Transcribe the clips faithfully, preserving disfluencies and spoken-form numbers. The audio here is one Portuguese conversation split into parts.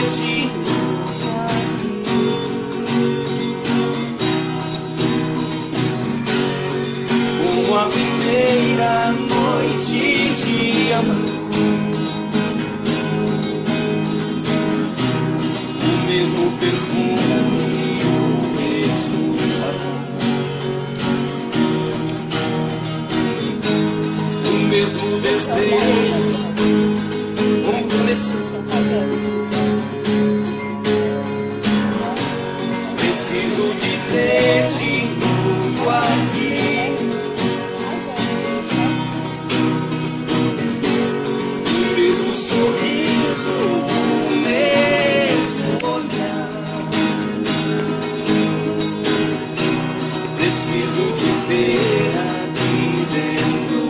de novo aqui. Como a primeira noite de amor, o mesmo perfume, o mesmo aroma, o mesmo desejo. Como começou? Preciso de ter de novo aqui. O mesmo sorriso, o mesmo olhar. Preciso de ter aqui dentro.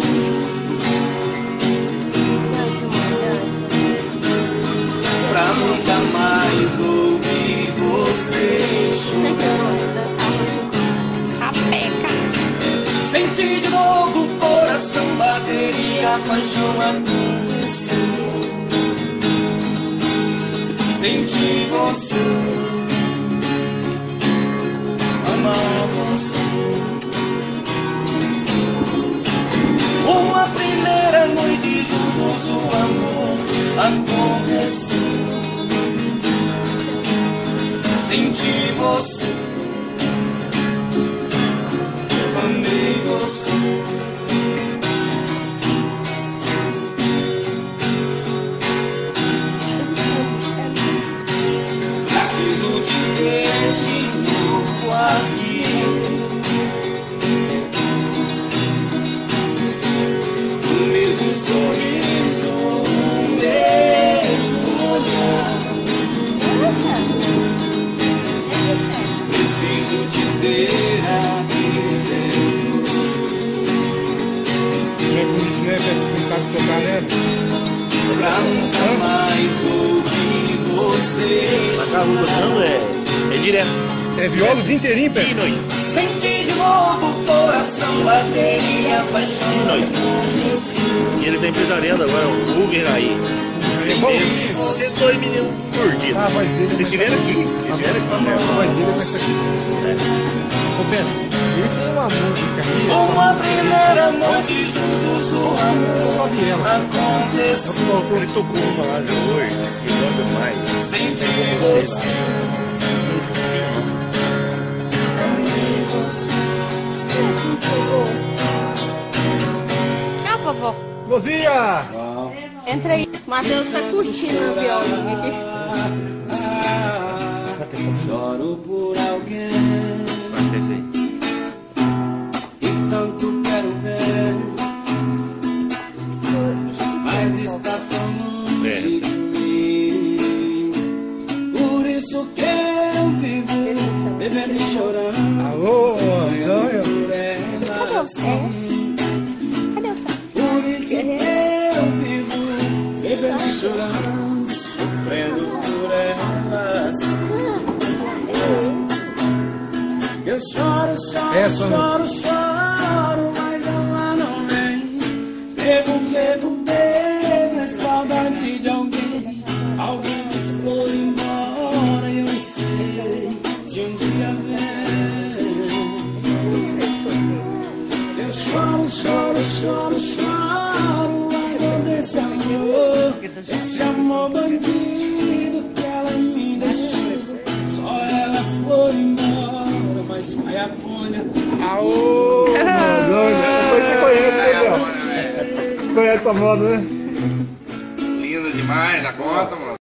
Pra nunca mais ouvir você chorar. Senti de novo o coração bater e a paixão acontecer. Senti você, amar você. Uma primeira noite juntos o amor aconteceu. Senti você, amei você. Preciso te ter de novo aqui. O mesmo sorriso, o mesmo olhar. Preciso te ter aqui dentro. Pra nunca mais ouvir você. Não é, é direto. É viola o dia inteirinho, pé? Senti de novo o coração bater e a paixão acontecer. E ele tá empresariando agora, o Uber aí. Você dois milhões por dia. Ah, a voz dele. Eles estiveram aqui. Eles estiveram aqui. A voz dele vai ser aqui. Ô, Pé, ele tem uma música aqui. Uma primeira noite juntos o amor aconteceu. Ele tocou uma lá já hoje, que gosta mais. Senti você, amei você. Tchau, vovó. Luzia! Entra aí. Matheus tá curtindo a violinha aqui. Choro por alguém e tanto quero ver, mas está tão longe de mim. Por isso que eu vivo bebendo e chorando. Alô, sonhando por Cadê ela. o céu? Cadê o céu? Por isso que eu vivo bebendo e chorando, sofrendo por elas. Eu choro, choro, Essa, choro, choro, mas ela não vem. Bebo, bebo, bebo, é saudade de alguém. Alguém que foi embora e eu nem sei se um dia vem. Eu choro, choro, choro, choro, a dor desse amor, esse amor bandido que ela me deixou. Só ela foi embora, mas vai a ponha. Aô! Você conhece, né, Léo? Conhece essa moda, né? Linda demais a conta, mano.